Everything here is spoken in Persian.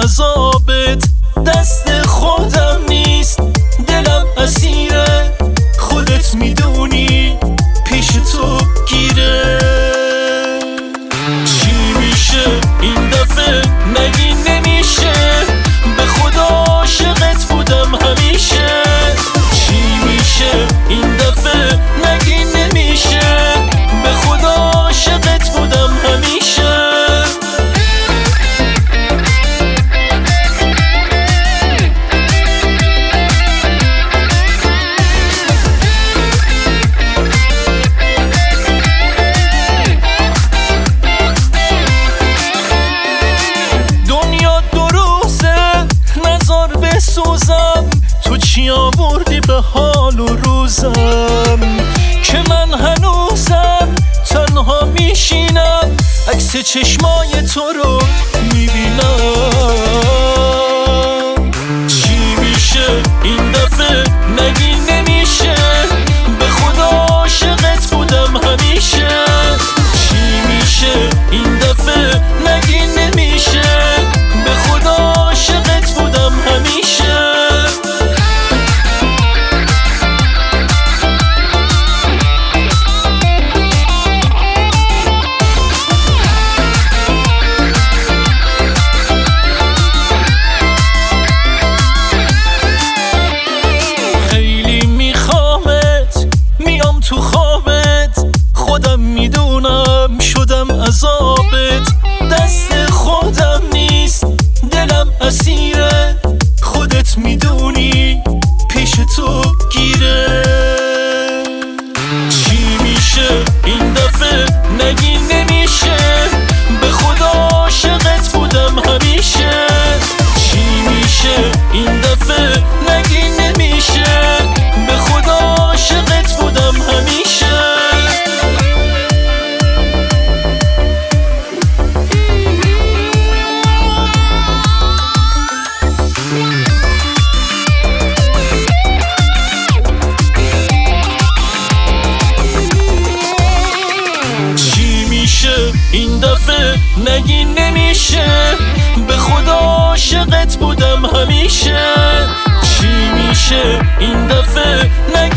عذابت، دست خودم نیست، دلم اسیره، خودت میدونی پیش تو گیره. چی میشه این دفعه؟ نگی نمیشه، به خدا عاشقت بودم همیشه. چی میشه این دفعه؟ نگی نمیشه، به خدا عاشقت بودم همیشه. سوزم تو چی آوردی به حال و روزم، که من هنوزم تنها میشینم، عکس چشمای تو رو میبینم. چی میشه این دفعه؟ نگی نمیشه، به خدا عاشقت بودم همیشه. چی میشه این دفعه؟ نگی نمیشه، به خدا عاشقت بودم همیشه. خیلی میخوامت، میام تو خوابت، خودم میدونم شدم عذابت، دست خودم نیست، دلم اسیره، خودت میدونی پیش تو گیره. چی میشه این دفعه؟ نگی نمیشه، به خدا عاشقت بودم همیشه. چی میشه این دفعه؟ نگی نمیشه، به خدا عاشقت بودم همیشه. این دفعه نگی نمیشه، به خدا عاشقت بودم همیشه. چی میشه این دفعه؟